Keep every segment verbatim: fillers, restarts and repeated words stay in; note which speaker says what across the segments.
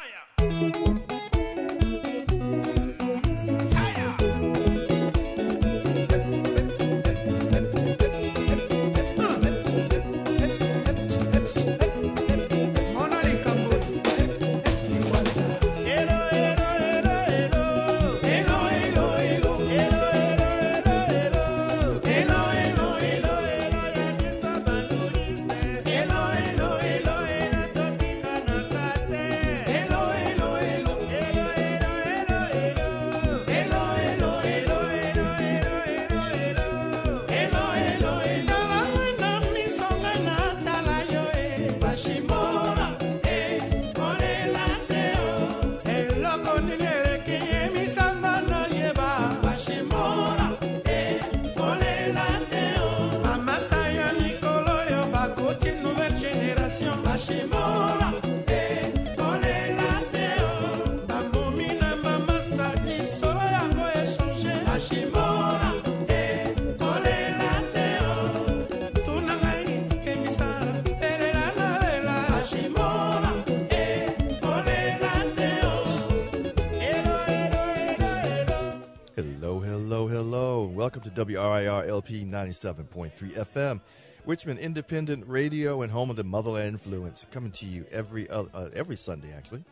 Speaker 1: Welcome to W R I R L P ninety-seven point three F M, Richmond Independent Radio and home of the Motherland Influence, coming to you every uh, uh, every Sunday, actually,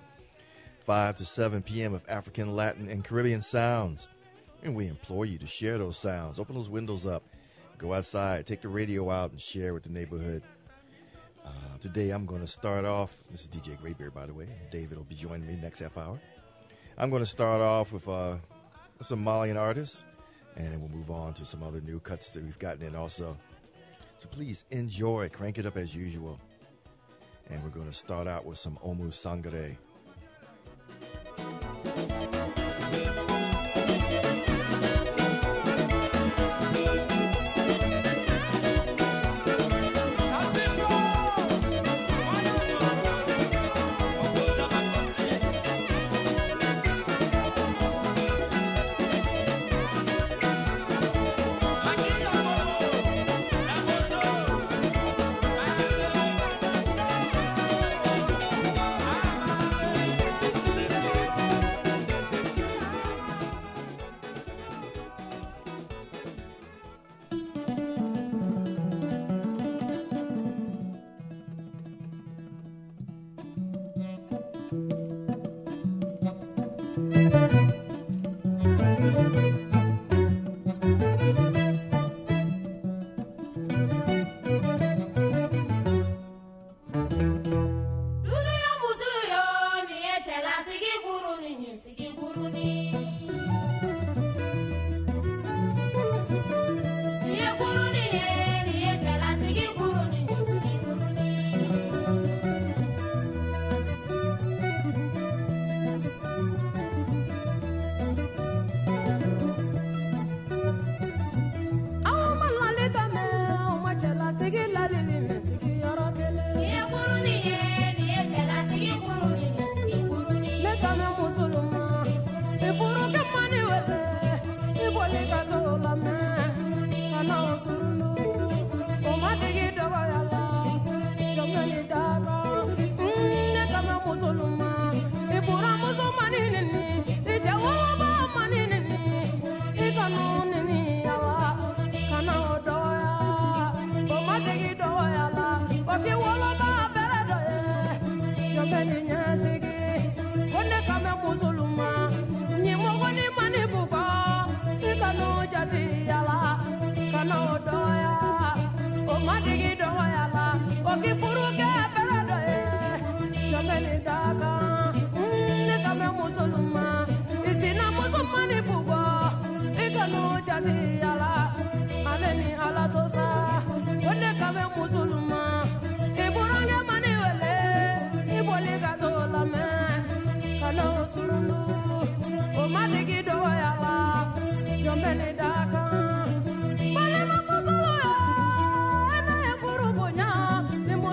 Speaker 1: five to seven p.m. of African, Latin, and Caribbean sounds. And we implore you to share those sounds. Open those windows up. Go outside. Take the radio out and share with the neighborhood. Uh, today I'm going to start off. This is D J Graybeard, by the way. David will be joining me next half hour. I'm going to start off with uh, some Malian artists. And we'll move on to some other new cuts that we've gotten in also. So please enjoy. Crank it up as usual. And we're going to start out with some Omu Sangare.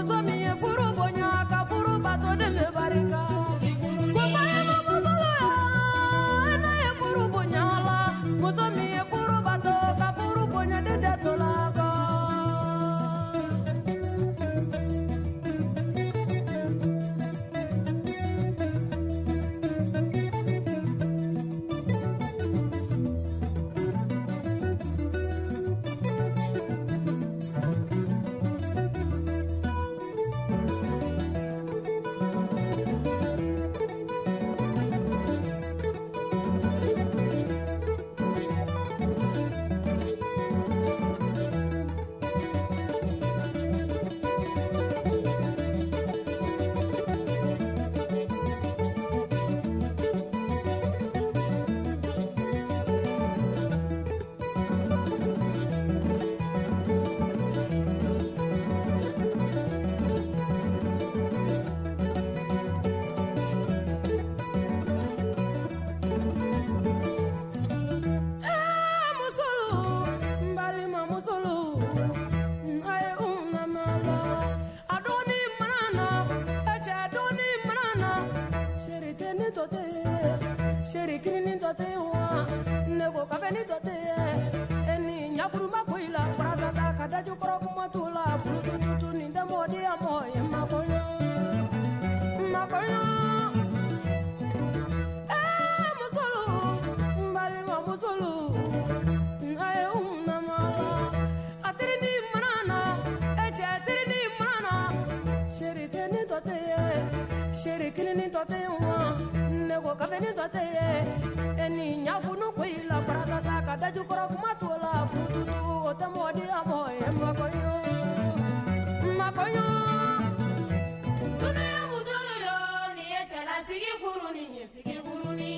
Speaker 2: Furu bato de me barika, kwa ma ma musolo ya. tote sheri kirini tote wa nego kabeni tote eni nyakuruma koila prata kada jukoro kuma tula futu tutu ninda modi amoye makoyo makoyo eh musulu mbali ma musulu aye umna mala atrini manana eche atrini manana sheri teni tote sheri kirini tote wa nego kabeni tote eni nyakunu koila prata kada jukoro kuma tula futu tutu otamodi amoye makoyo makoyo dunia musulu yo ni etela sigi kuruni ni sigi kuruni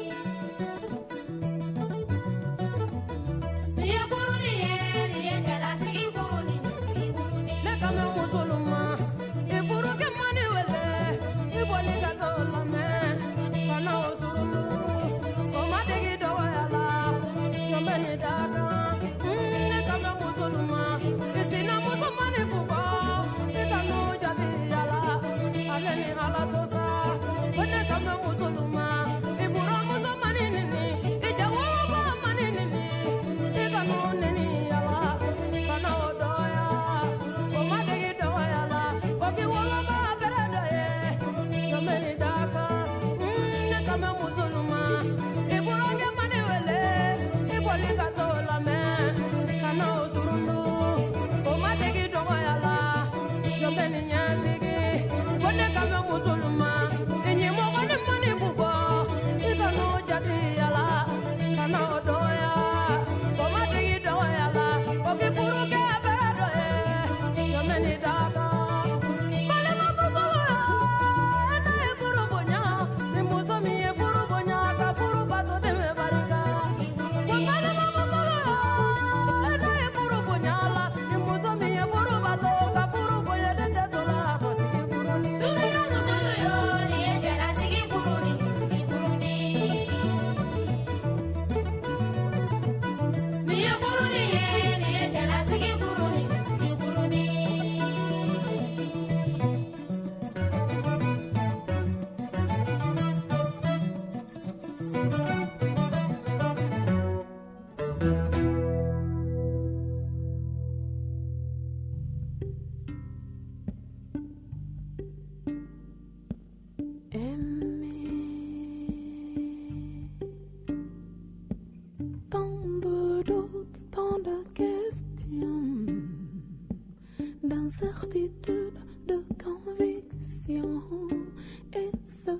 Speaker 2: ni kuruni ni etela sigi kuruni ni sigi kuruni le kama musulu ma e buru ke mani wele e boni ka to la me kana usulu o ma degi do wala chombe ni dada le kama musulu ma isina musulu ni buko e kanu jadi yala ale ni ala tosa bone kama musulu ma e buru musulu mani ni e jawo ba mani ni e kanu ni yala kana odoya o ma degi do yala o ki wala ba berada e chombe ni daka le kama musulu ma e buru ke mani wele e boli ka to la me kana usurundu o ma degi do yala chombe ni nyasigi bone kama musulu ma enyi mo kone mani bugo e kanu jadi yala kana odoya o ma degi do yala o ki furu ke berado e chombe ni daka bale ma musulu ya na e furu bonya ni musomi e furu bonya ka furu bato de me barika ko bale ma musulu ya na e furu bonya la ni musomi e furu bato ka furu bonya de de tola ko sigi kuruni dunia musulu yo ni etela sigi kuruni sigi kuruni ni kuruni ni etela sigi kuruni sigi kuruni
Speaker 3: Tant de doutes, tant de questions, d'incertitude, de conviction, et se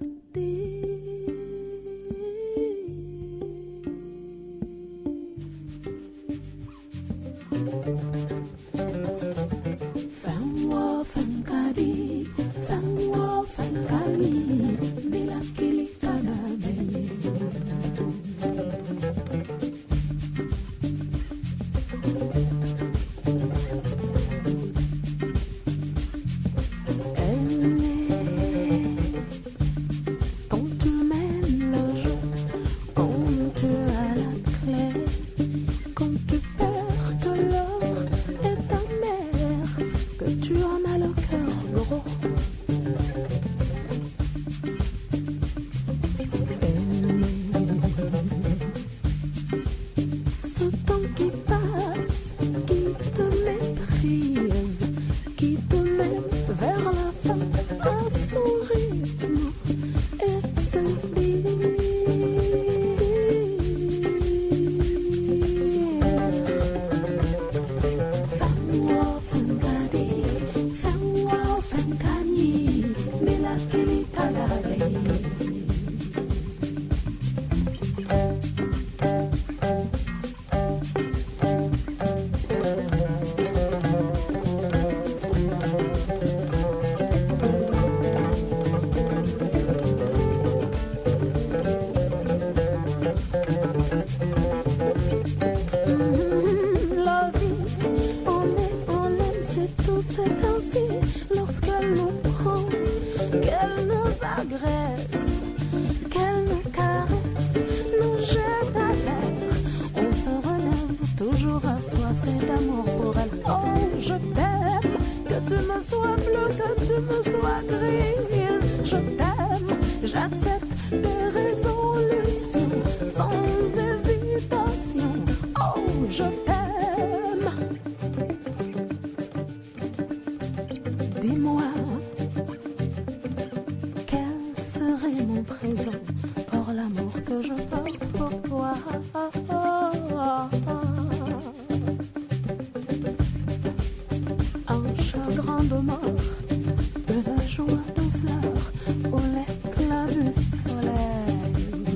Speaker 3: dit Fais-moi fankadi, fais-moi fankali, bila kilikana bayi. Quand tu des résolutions sans hésitation. Oh, je t'aime. Dis-moi, quel serait mon présent pour l'amour que je porte pour toi? Un chagrin de mort, de la joie de fleurs, ou l'éclat du soleil.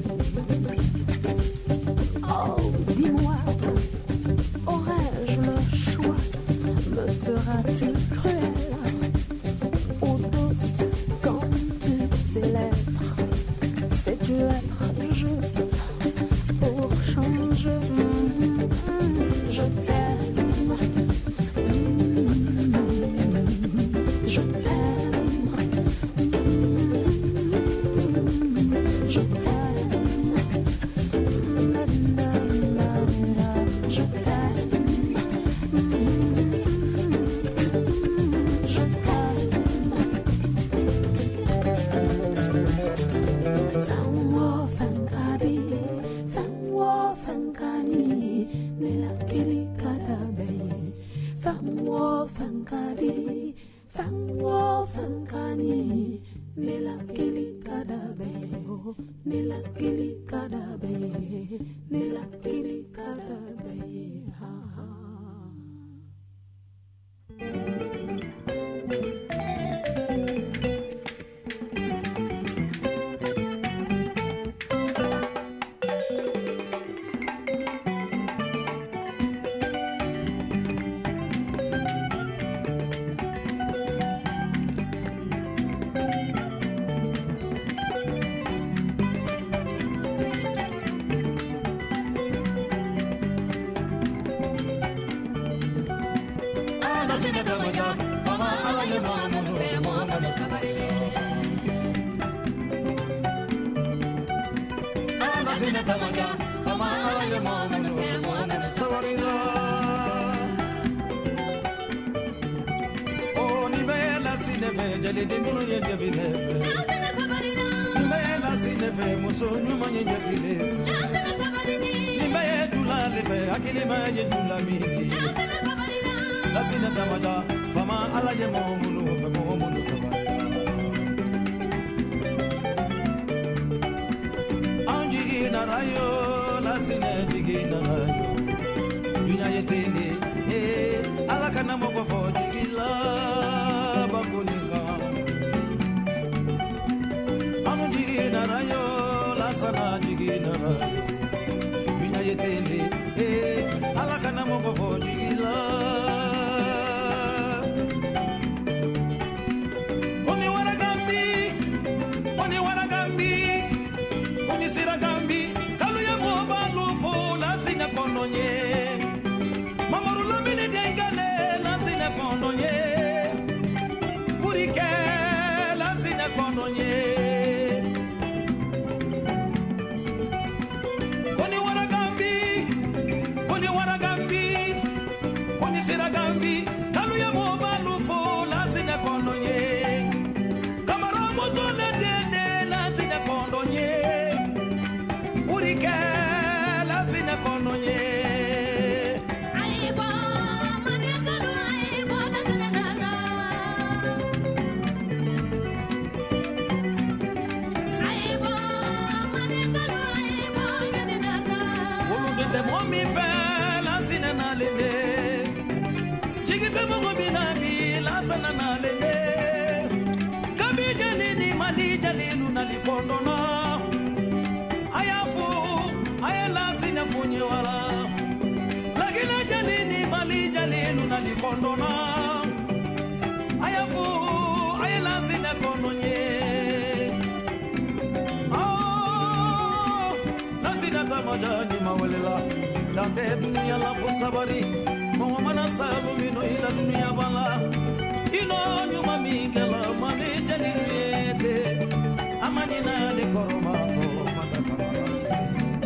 Speaker 3: Oh, dis-moi, aurais-je le choix? Me seras-tu cruelle ou douce quand tu sais l'être? Sais-tu être juste pour changer? Je t'aime. Je t'aime. Je t'aime. Je t'aime. Je t'aime. Fanwo fankadi, fanwo fankani, nila kili kadabai. Fanwo fankadi, fanwo fankani, nila kili kadabai. Oh, nila kili kadabai, nila kili kadabai. Ha ha.
Speaker 4: Dante dunia la fo sabari, mo mana salu mino ila dunia bala. Ino nyuma mingela mane jali yete, amani na de koroma ko mata kamalake.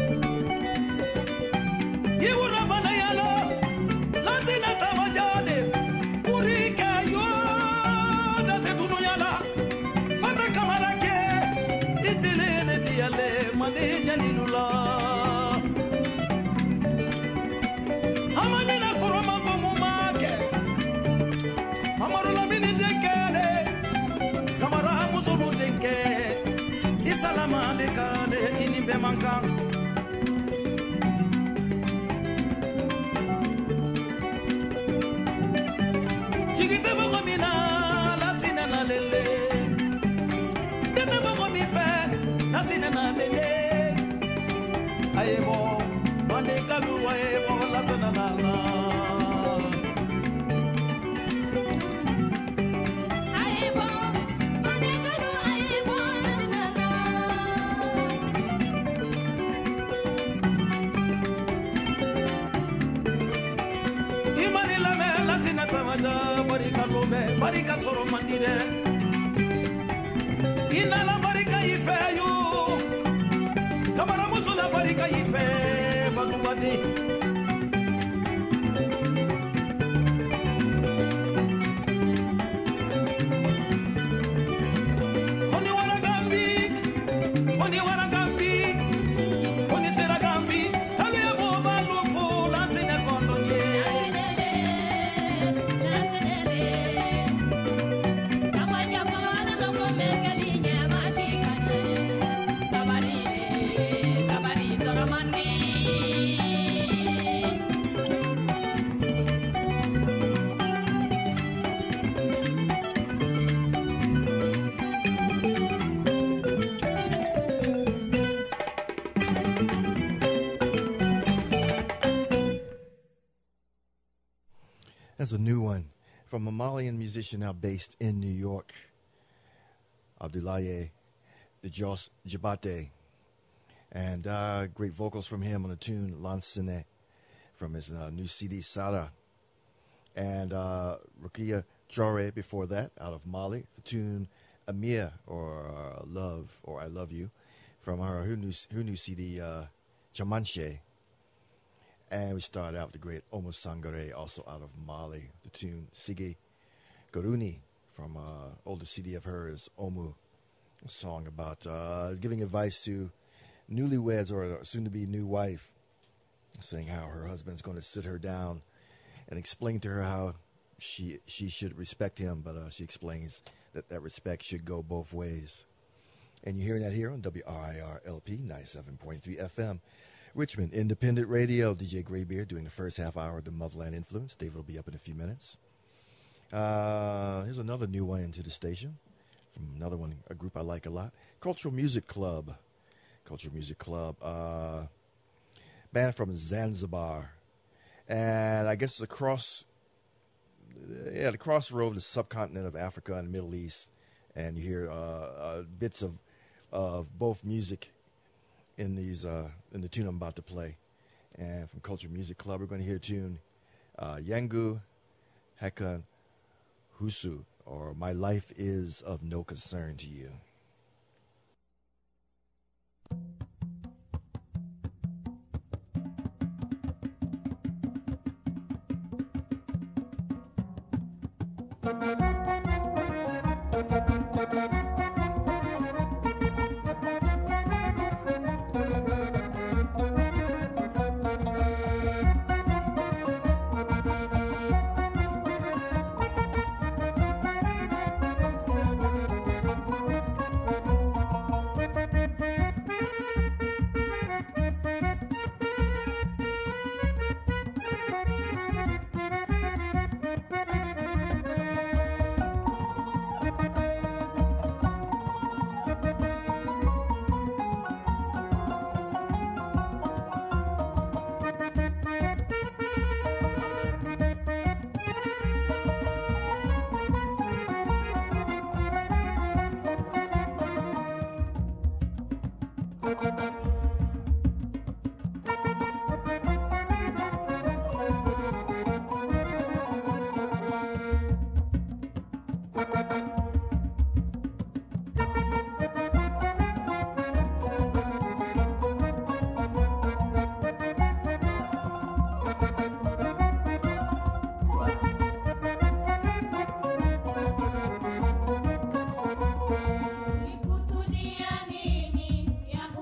Speaker 4: Yura bana yalo, latina tawajale, urika yo dante dunia la, fata kamalake, itile de yale mande jalilula amani na koroma ko mumake amarula mini dekere kamara musulu denke isalama lekale inimbe mankan chigite bogomina la sinana lele dete bogomi fe la sinana lele ayebo mande kalu ayebo la sinana la
Speaker 2: ayebo mande kalu ayebo la sinana
Speaker 4: imani la me la sinata maja barika lome barika soro mandire inala barika ifeyu kabara musula barika ife bagubadi koni wara gambi koni wara gambi koni sera gambi kalu ya boba lufu la sine kondonye
Speaker 1: That's a new one from a Malian musician now based in New York, Abdoulaye Jos Jabate. And uh, great vocals from him on the tune Lansine from his uh, new C D Sara. And uh, Rukia Traore before that out of Mali, the tune Amir or uh, Love or I Love You from her, her, new, her new C D uh, Chamanche. And we started out with the great Omo Sangare, also out of Mali, the tune Sige Garuni from uh, older C D of hers, Omu, a song about uh, giving advice to newlyweds or a soon-to-be new wife, saying how her husband's going to sit her down and explain to her how she she should respect him, but uh, she explains that that respect should go both ways. And you're hearing that here on W R I R L P ninety-seven point three F M. Richmond Independent Radio, D J Graybeard doing the first half hour of the Motherland Influence. David will be up in a few minutes. Uh, here's another new one into the station from another one, a group I like a lot, Cultural Music Club. Cultural Music Club, uh, band from Zanzibar, and I guess it's across, yeah, the crossroad, the subcontinent of Africa and the Middle East, and you hear uh, uh, bits of of both music in these uh, in the tune I'm about to play. And from Culture Music Club, we're going to hear a tune uh, Yangu Hekan Husu, or My Life Is of No Concern to You.
Speaker 2: Nikusudia nini ya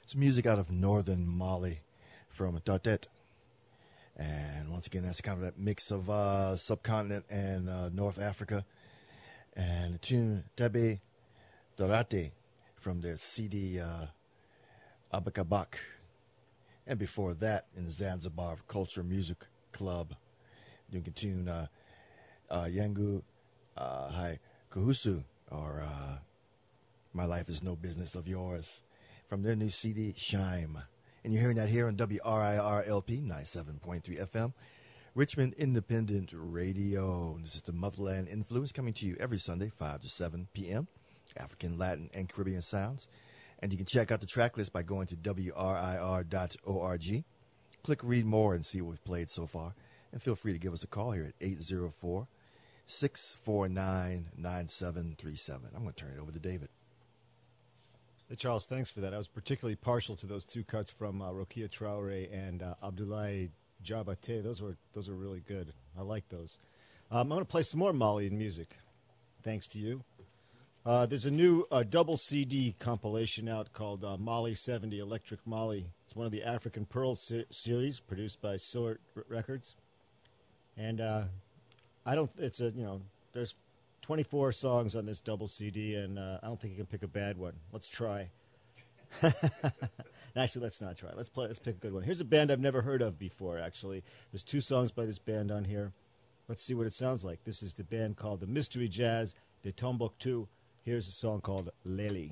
Speaker 1: It's music out of northern Mali from Tatet. And once again, that's kind of that mix of uh, subcontinent and uh, North Africa. And the tune Tabe Dorate from their C D uh, Abakabak. And before that, in the Zanzibar Culture Music Club, you can tune uh, uh, Yangu uh, Hai Kuhusu, or uh, My Life Is No Business of Yours, from their new C D, Shime. And you're hearing that here on W R I R L P ninety-seven point three F M, Richmond Independent Radio. This is the Motherland Influence, coming to you every Sunday, five to seven p.m., African, Latin, and Caribbean sounds. And you can check out the track list by going to W R I R dot org. Click Read More and see what we've played so far. And feel free to give us a call here at eight zero four, six four nine, nine seven three seven. I'm going to turn it over to David.
Speaker 5: Hey, Charles, thanks for that. I was particularly partial to those two cuts from uh, Rokia Traore and uh, Abdoulaye Jabate. Those were those were really good. I like those. Um, I'm going to play some more Malian music, thanks to you. Uh, there's a new uh, double C D compilation out called uh, Mali seventy Electric Mali. It's one of the African Pearl se- series produced by Sort Records, and uh, I don't. It's a you know there's twenty-four songs on this double C D, and uh, I don't think you can pick a bad one. Let's try. Actually, let's not try. Let's play. Let's pick a good one. Here's a band I've never heard of before. Actually, there's two songs by this band on here. Let's see what it sounds like. This is the band called the Mystery Jazz de Tombouctou. Here's a song called Lely.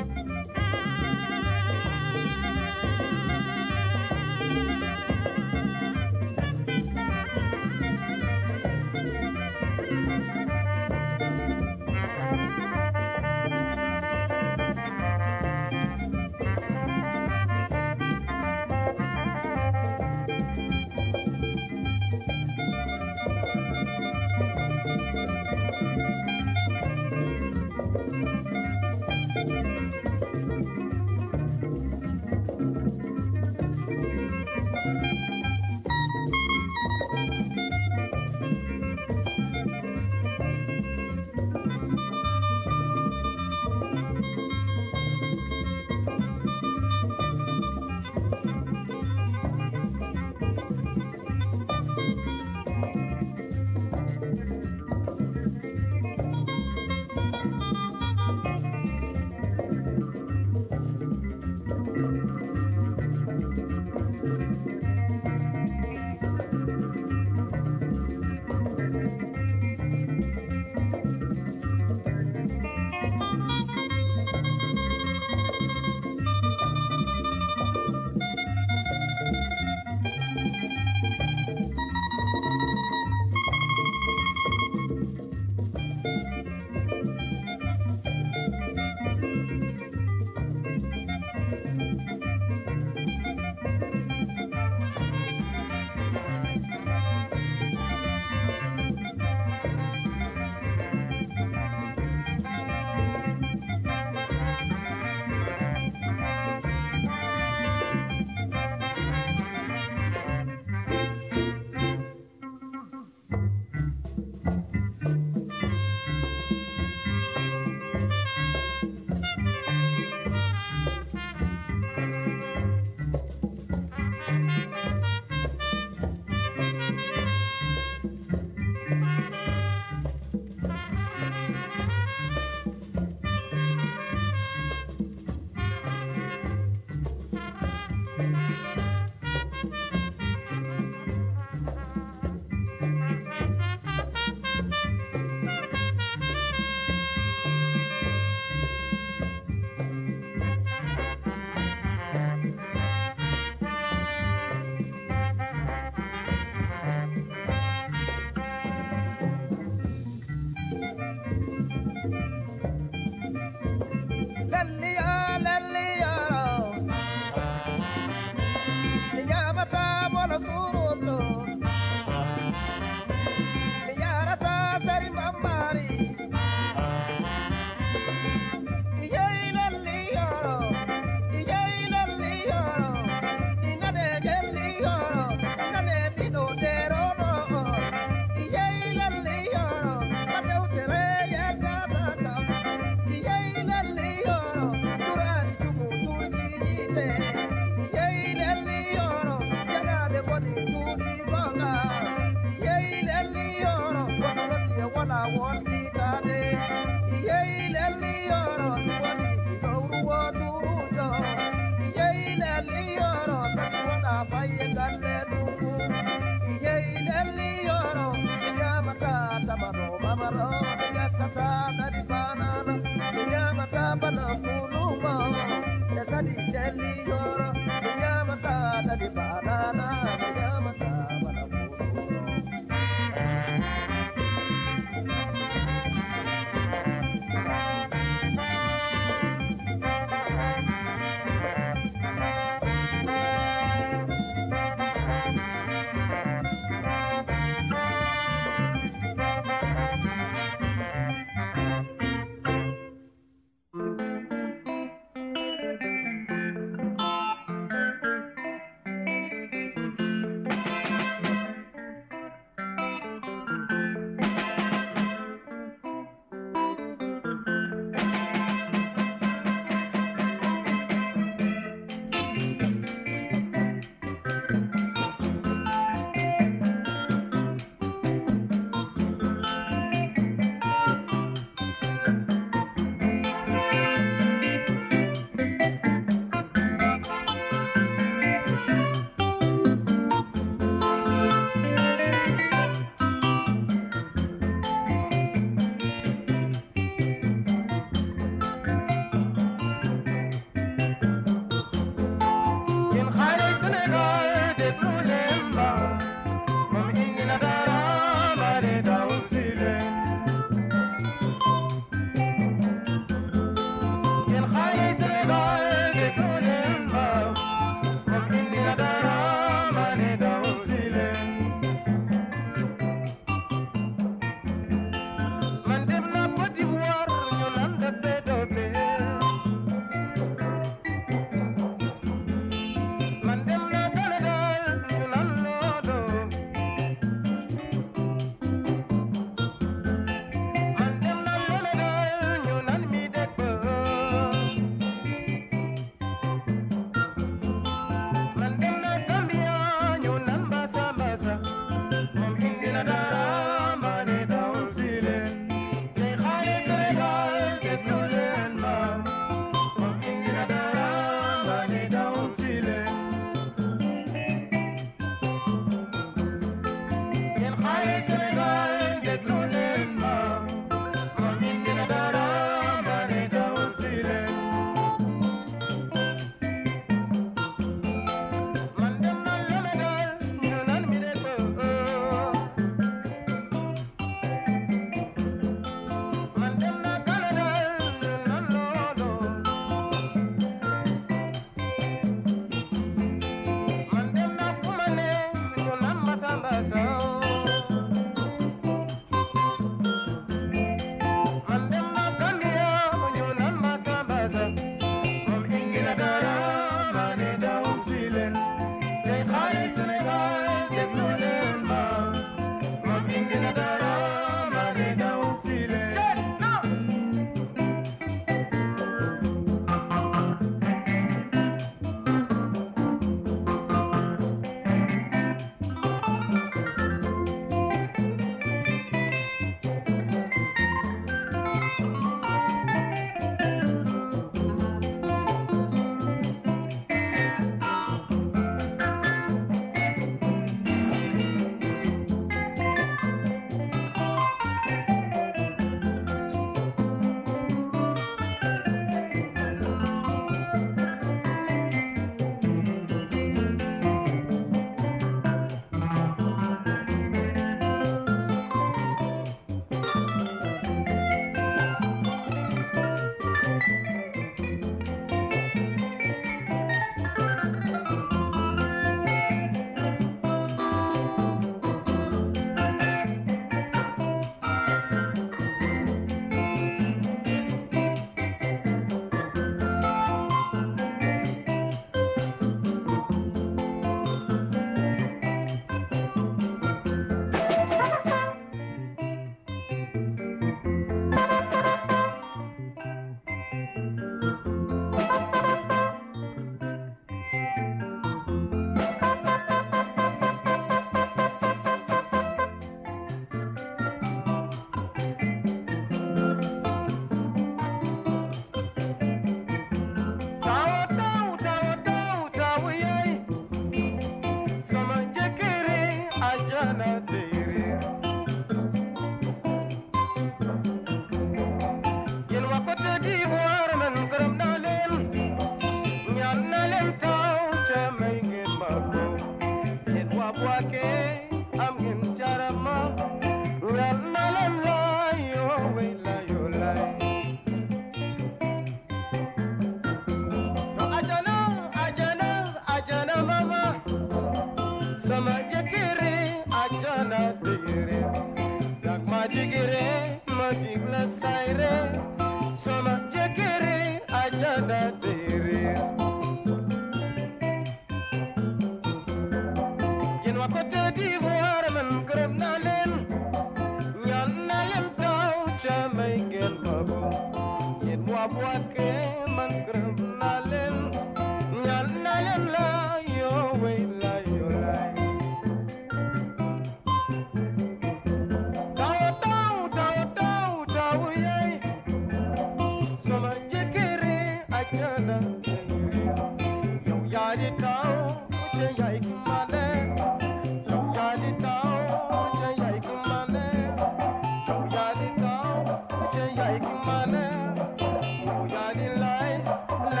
Speaker 6: Like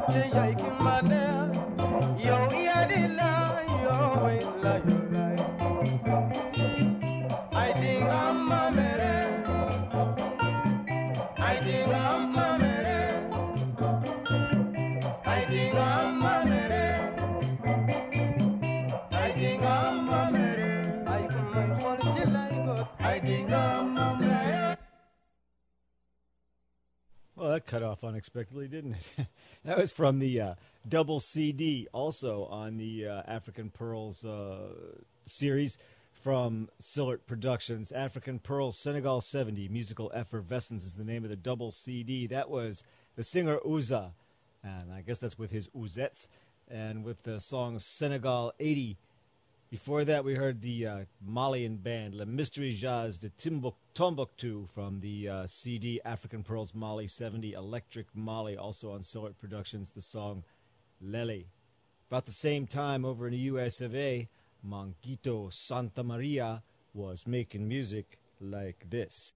Speaker 5: Well, that cut off unexpectedly, didn't it? That was from the uh, double C D, also on the uh, African Pearls uh, series from Sillert Productions. African Pearls Senegal seventy, Musical Effervescence is the name of the double C D. That was the singer Ouza, and I guess that's with his Ouzettes, and with the song Senegal eighty. Before that, we heard the uh, Malian band Le Mystery Jazz de Timbuk- Tombouctou from the uh, C D African Pearls Mali seventy, Electric Mali, also on Sillert Productions, the song Lele. About the same time, over in the U S of A, Manguito Santa Maria was making music like this.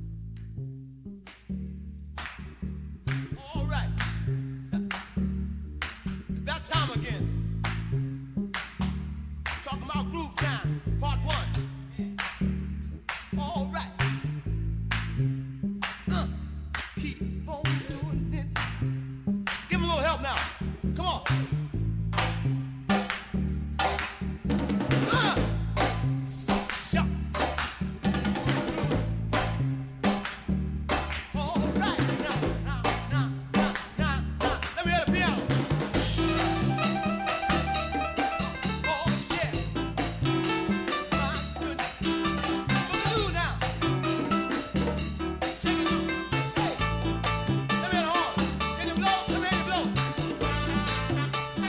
Speaker 6: All right. It's that time again. Talking about Groove Time, part one. All right. Uh, keep on doing it. Give him a little help now. Come on. Uh, shucks. All right. Now, now, now, now, now, now. Let me hear the piano. Oh, yeah. My goodness. Boogaloo now. Shake it loose. Hey. Let me hear the horn. Can you blow? Let me hear you blow.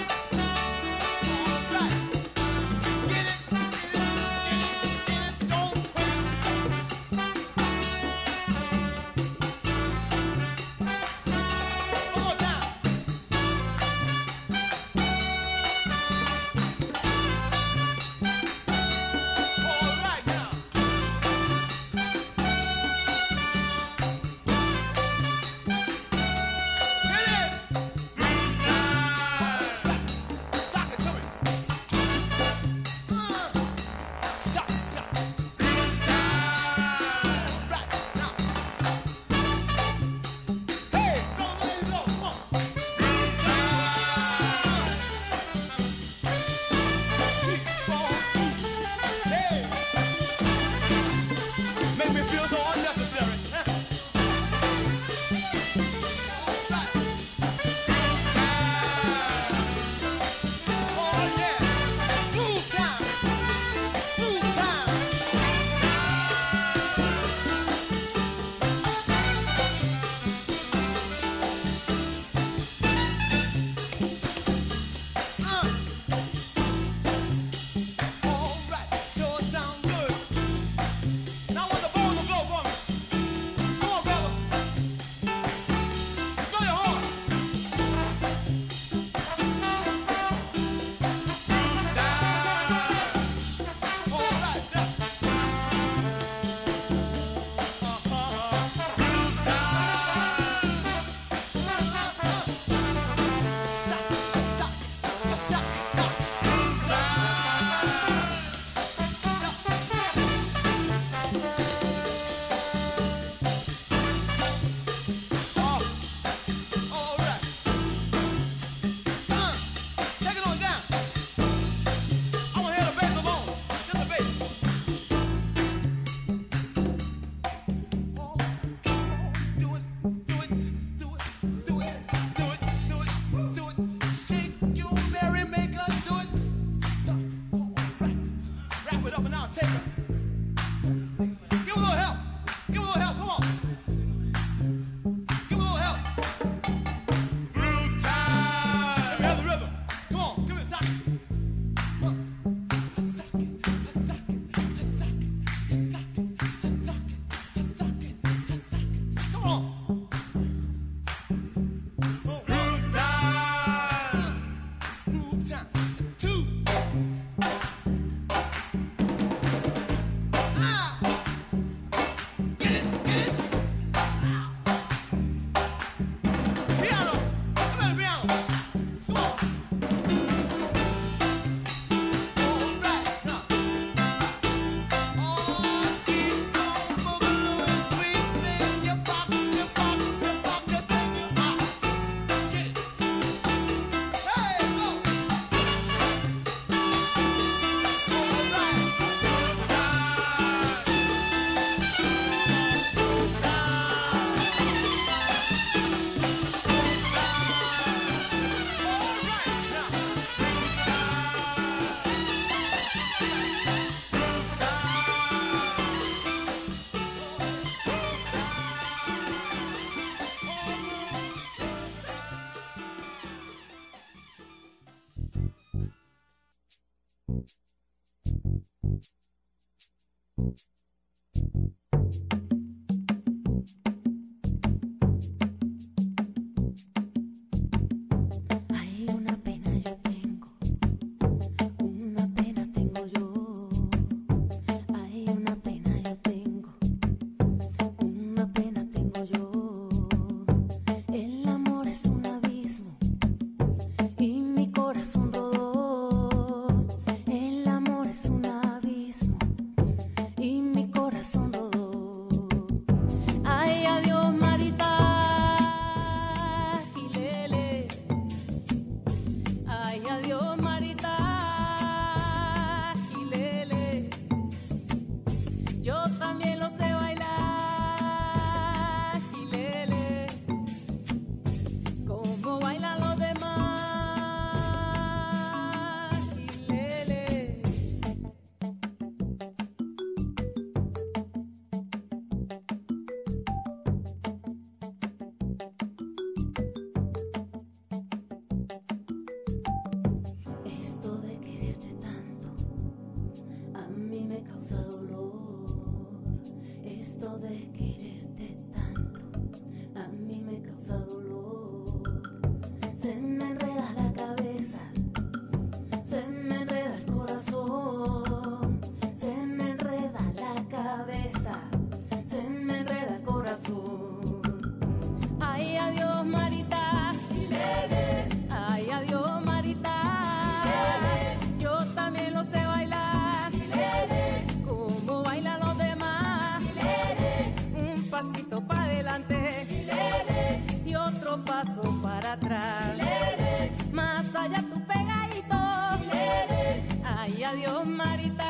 Speaker 2: solo paso para atrás. Más allá tu pegadito. Ay, adiós, Marita.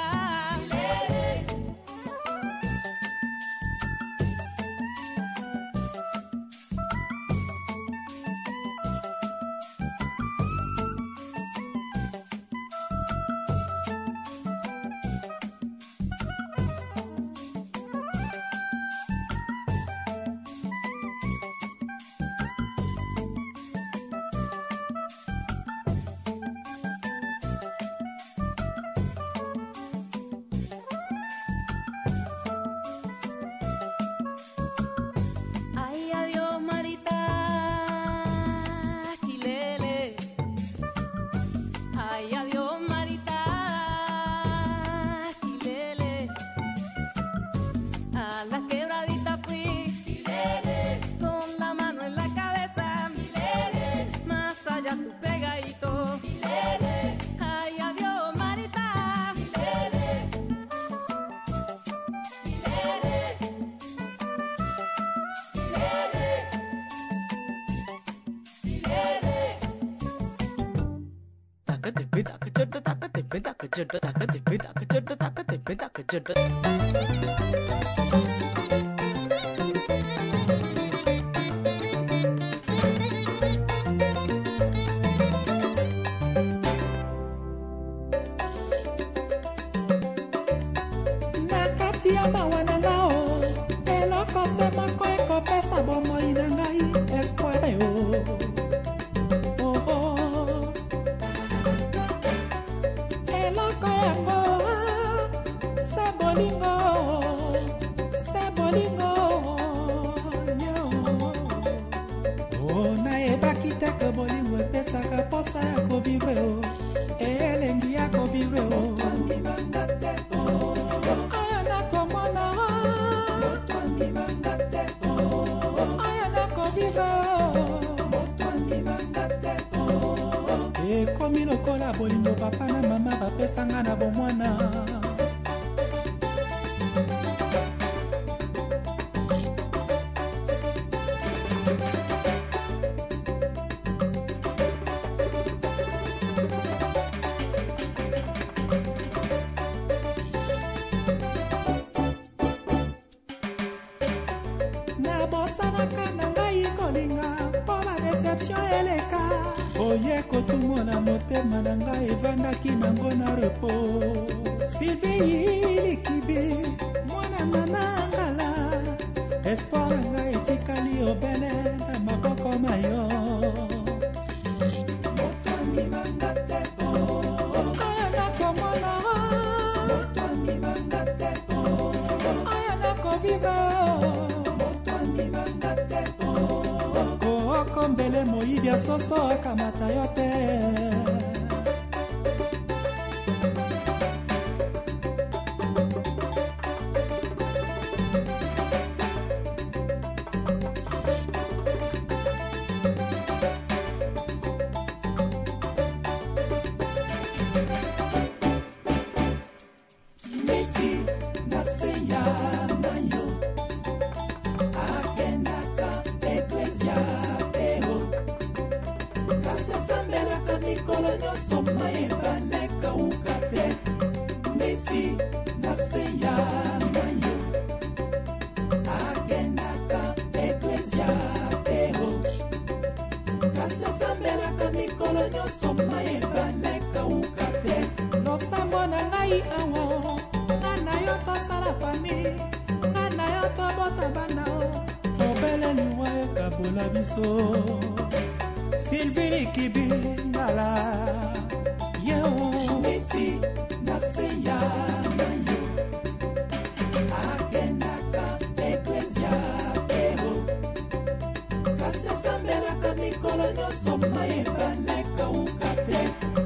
Speaker 3: Nakati ya mawana ngao eloko te moko ekopesa bomoi na ngai espoir o oh, oh. Eloko yango se bolingo se bolingo yo oh nayebaki te ke bolingo epesaka posa ya kovivre o elengi ya kovivre o amibanga te o aya nakomona moto amibanga te o aya nakovivre moto amibanga te o ekomi lokola bolingo papa na mama bapesanga na bomwana nabosanaka na ngai kolinga mpo badeception eleka oye kotumona motema na ngai evandaki nango na repo Sylvie Likibi mwana mama ngala espoir na ngai etikali obele na maboko mayo moto amibanga te o aya nakomona moto amibanga te o aya nakoviva kombele moyibi ya soso akamata yo te Messi naseya mayo akendaka eklesia kasasambelaka mikolo nyonso mayebaleka uka te Messi naseya mayo akendaka eklesia pero kasasambelaka mikolo nyonso mayebaleka uka te losambo na ngai awo nga na yo tosala fami nga na yo tobota bana o obele liwa ekabola biso Sylvie Likibi ngala yo Messi naseya mayo akendaka eklesia pero kasasambelaka mikolo nyonso mayebaleka uka te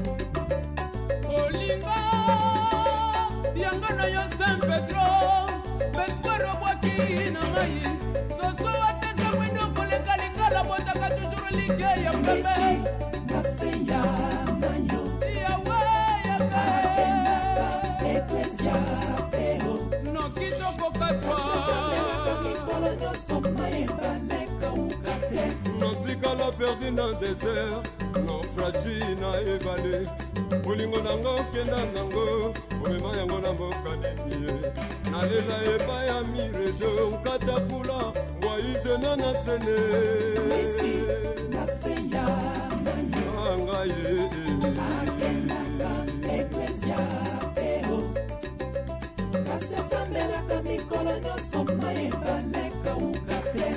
Speaker 7: olingo yango na yo Saint Pedro beskwero bwaki na mai soso atesa mwendo koleka likala botaka toujours lige ya mbebe
Speaker 3: naseya mayo
Speaker 7: yawe yaka
Speaker 3: akendaka eklesia pero
Speaker 7: nokitoko katwa
Speaker 3: kasasambelaka mikolo nyonso mayebaleka uka te
Speaker 7: notika
Speaker 8: perdu na désert naufragie na ebale bolingo nango okenda nango omema yango na mboka nini ye nalela epai ya miredo nkatapula waizena na sene
Speaker 3: Mesi, naseya na yo
Speaker 8: ngai
Speaker 3: akenaka eklesia teo kasi asambelaka mikolo nyonso mayebale kauka te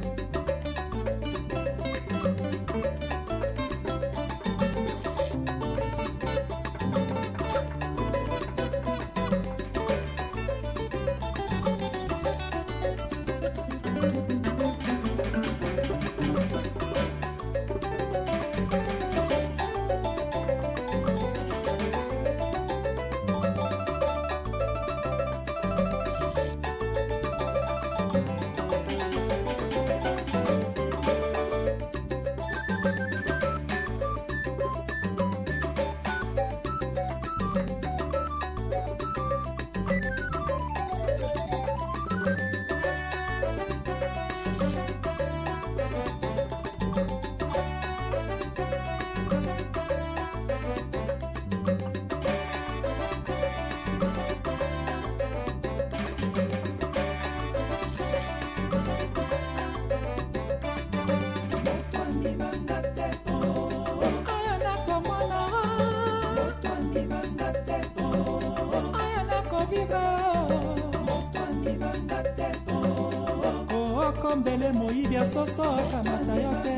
Speaker 3: kombele moyibi asoso akamata yo te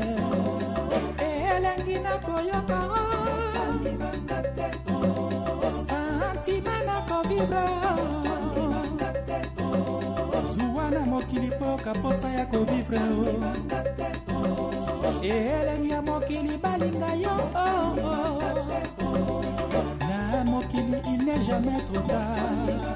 Speaker 3: elengi nakoyoka santima nakovivre zuwa na mokili mpoka posa ya kovivre elengi ya mokili balinga yo na mokili il n'est jamais trop tard.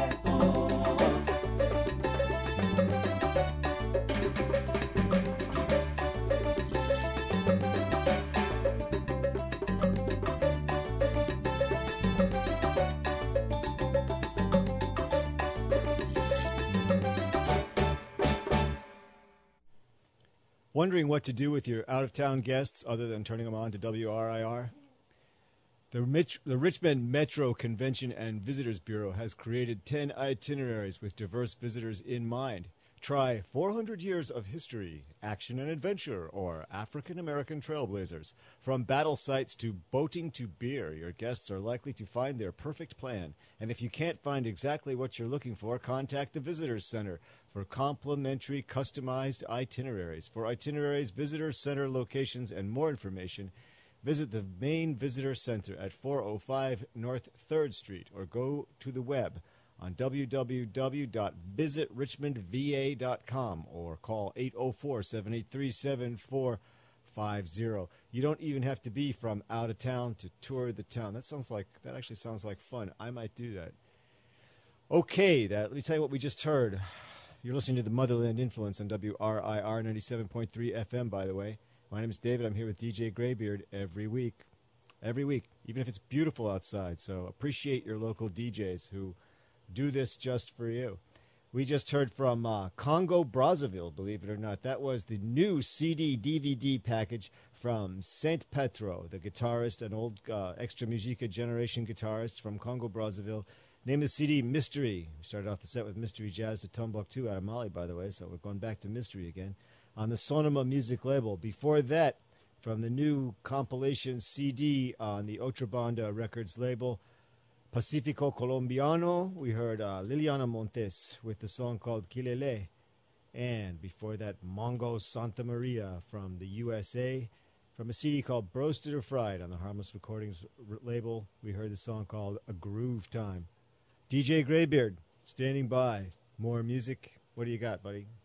Speaker 5: Wondering what to do with your out-of-town guests other than turning them on to W R I R? The, Mich- the Richmond Metro Convention and Visitors Bureau has created ten itineraries with diverse visitors in mind. Try four hundred Years of History, Action and Adventure, or African-American Trailblazers. From battle sites to boating to beer, your guests are likely to find their perfect plan. And if you can't find exactly what you're looking for, contact the Visitors Center for complimentary customized itineraries. For itineraries, Visitors Center locations, and more information, visit the main Visitor Center at four oh five North third Street or go to the web on w w w dot visit richmond v a dot com or call eight oh four, seven eight three, seven four five zero. You don't even have to be from out of town to tour the town. That sounds like that actually sounds like fun. I might do that. Okay, that let me tell you what we just heard. You're listening to the Motherland Influence on W R I R ninety-seven point three F M, by the way. My name is David. I'm here with D J Graybeard every week. Every week, even if it's beautiful outside. So appreciate your local D Js who do this just for you. We just heard from uh, Congo Brazzaville, believe it or not. That was the new C D D V D package from Saint Petro, the guitarist, an old uh, Extra Musica generation guitarist from Congo Brazzaville. Name of the C D, Mystery. We started off the set with Mystery Jazz to Tombouctou out of Mali, by the way, so we're going back to Mystery again. On the Sonoma music label. Before that, from the new compilation C D on the Otrobanda Records label, Pacifico Colombiano, we heard uh, Liliana Montes with the song called Kilele. And before that, Mongo Santa Maria from the U S A. From a C D called Broasted or Fried on the Harmless Recordings r- label, we heard the song called A Groove Time. D J Graybeard, standing by. More music. What do you got, buddy?